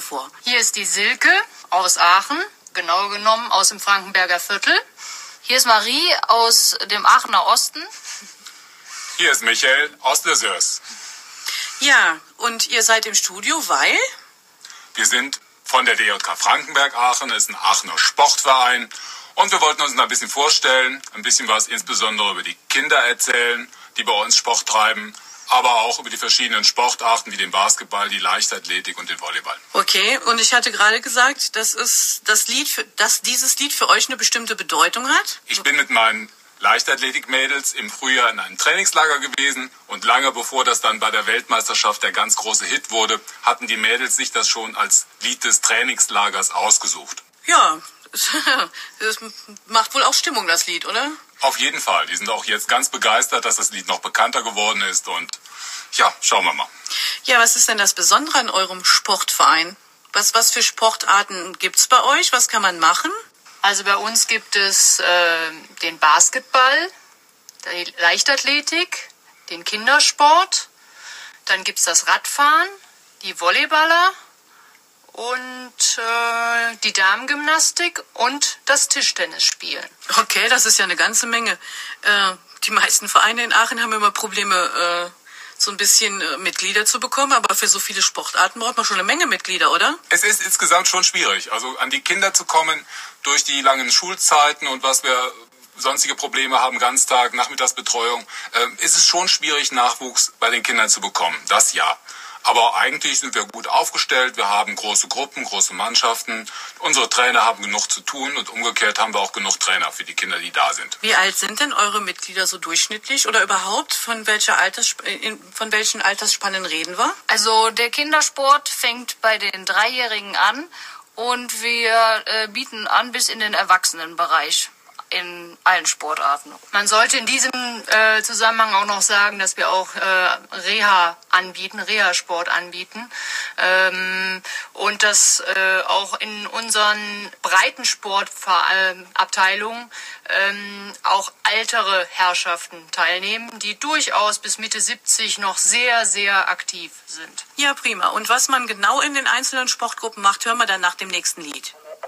vor. Hier ist die Silke aus Aachen, genau genommen aus dem Frankenberger Viertel. Hier ist Marie aus dem Aachener Osten. Hier ist Michael aus der Sörs. Ja, und ihr seid im Studio, weil? Wir sind von der DJK Frankenberg Aachen, das ist ein Aachener Sportverein. Und wir wollten uns ein bisschen vorstellen, ein bisschen was insbesondere über die Kinder erzählen, die bei uns Sport treiben, aber auch über die verschiedenen Sportarten wie den Basketball, die Leichtathletik und den Volleyball. Okay, und ich hatte gerade gesagt, dass dieses Lied für euch eine bestimmte Bedeutung hat? Ich bin mit meinen Leichtathletik-Mädels im Frühjahr in einem Trainingslager gewesen und lange bevor das dann bei der Weltmeisterschaft der ganz große Hit wurde, hatten die Mädels sich das schon als Lied des Trainingslagers ausgesucht. Ja, das macht wohl auch Stimmung, das Lied, oder? Auf jeden Fall. Die sind auch jetzt ganz begeistert, dass das Lied noch bekannter geworden ist und ja, schauen wir mal. Ja, was ist denn das Besondere an eurem Sportverein? Was für Sportarten gibt's bei euch? Was kann man machen? Also bei uns gibt es den Basketball, die Leichtathletik, den Kindersport. Dann gibt's das Radfahren, die Volleyballer und die Damengymnastik und das Tischtennisspielen. Okay, das ist ja eine ganze Menge. Die meisten Vereine in Aachen haben immer Probleme, so ein bisschen Mitglieder zu bekommen, aber für so viele Sportarten braucht man schon eine Menge Mitglieder, oder? Es ist insgesamt schon schwierig, also an die Kinder zu kommen durch die langen Schulzeiten und was wir sonstige Probleme haben, Ganztag, Nachmittagsbetreuung, ist es schon schwierig, Nachwuchs bei den Kindern zu bekommen, das ja. Aber eigentlich sind wir gut aufgestellt, wir haben große Gruppen, große Mannschaften, unsere Trainer haben genug zu tun und umgekehrt haben wir auch genug Trainer für die Kinder, die da sind. Wie alt sind denn eure Mitglieder so durchschnittlich oder überhaupt von welchen Altersspannen reden wir? Also der Kindersport fängt bei den 3-Jährigen an und wir bieten an bis in den Erwachsenenbereich. In allen Sportarten. Man sollte in diesem Zusammenhang auch noch sagen, dass wir auch Reha-Sport anbieten und dass auch in unseren Breitensportabteilungen auch ältere Herrschaften teilnehmen, die durchaus bis Mitte 70 noch sehr, sehr aktiv sind. Ja, prima. Und was man genau in den einzelnen Sportgruppen macht, hören wir dann nach dem nächsten Lied.